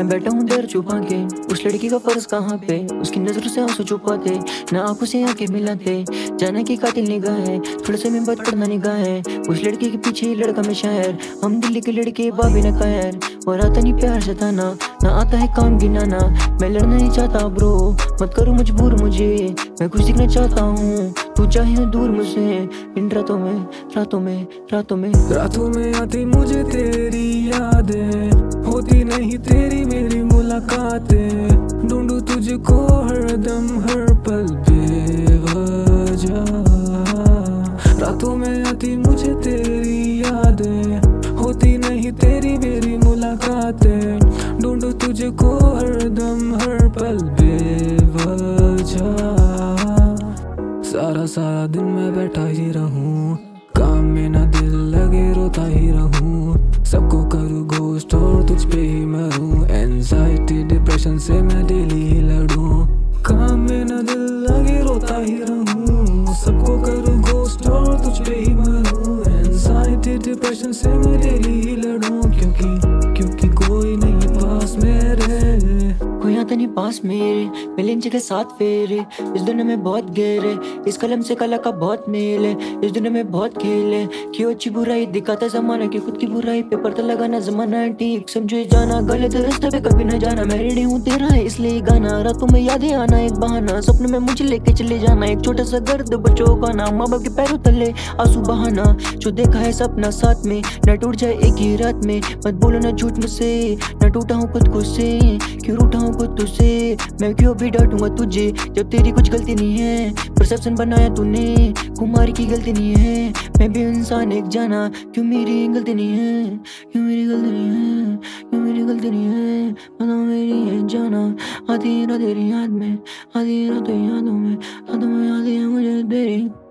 मैं बैठा हूँ डर छुपा के, उस लड़की का फर्ज कहाँ पे, उसकी नजरों से आंसू छुपाते, ना आंखों से आंखें मिलाते, जाना की कातिल निगाह है, थोड़ा सा में बात पढ़ना निगाह है, उस लड़की के पीछे ये लड़का में शायर, हम दिल्ली के लड़के बाबी न कायर, और आता नहीं प्यार जताना, ना आता है काम गिनाना, मैं लड़ना नहीं चाहता ब्रो, मत करो मजबूर मुझे, मैं कुछ दिखना चाहता हूँ, तू चाहे दूर मुझसे, इन रातों में रातों में रातों में रातों में आती मुझे तेरी यादें, होती नहीं तेरी मेरी मुलाकातें, ढूंढूं तुझको हर दम हर पल बेवजह। रातों में आती मुझे तेरी यादें, होती नहीं तेरी मेरी मुलाकातें, ढूंढूं तुझको हर दम हर पल बेवजह। सारा सारा दिन मैं बैठा ही रहूं, काम में ना दिल लगे रोता ही रहूं, सबको करूँ घोस्ट और तुझ पे ही मरूं, एंजाइटी डिप्रेशन से मैं डेली ही लड़ूं, काम में ना दिल लगे रोता ही रहूं, सबको करूँ घोस्ट और तुझ पे ही मरूं, एंजाइटी डिप्रेशन से मैं डेली ही लड़ूं, क्योंकि कोई नहीं पास मेरे, कोई आता नहीं पास मेरे, मिलन जगह साथ फेरे, इस दुनिया में बहुत गहरे, इस कलम से कला का बहुत मेल है, इस दुनिया में बहुत खेल है, क्यों अच्छी बुराई दिखाता जमाना, कि खुद की बुराई पे पर्दा लगाना, जमाना है ठीक समझो ये जाना, गलत रास्ते पे कभी ना जाना, मैं रेडी हूँ तेरा है इसलिए गाना, रातों में यादें आना एक बहाना, सपने में मुझे लेके चले जाना, एक छोटा सा दर्द बच्चों का नाम, माँ बाप के पैरों तले आंसू बहाना, जो देखा है सपना साथ में न टूट जाए एक ही रात में, मत बोलो ना झूठ मुझसे, न टूटा हूँ खुद को से, क्यों रूठा हूँ खुद तुझसे, मैं क्यों भी डांटूंगा तुझे जब तेरी कुछ गलती नहीं है, परसेप्शन बनाया तूने, कुमारी की गलती नहीं है, मैं भी इंसान एक जाना, क्यों मेरी गलती नहीं है, क्यों मेरी गलती नहीं है, क्यों मेरी गलती नहीं है, बताओ मेरी है जाना, आती है ना तेरी याद में, आती है ना तेरी यादों में, यादों में आती है मुझे तेरी।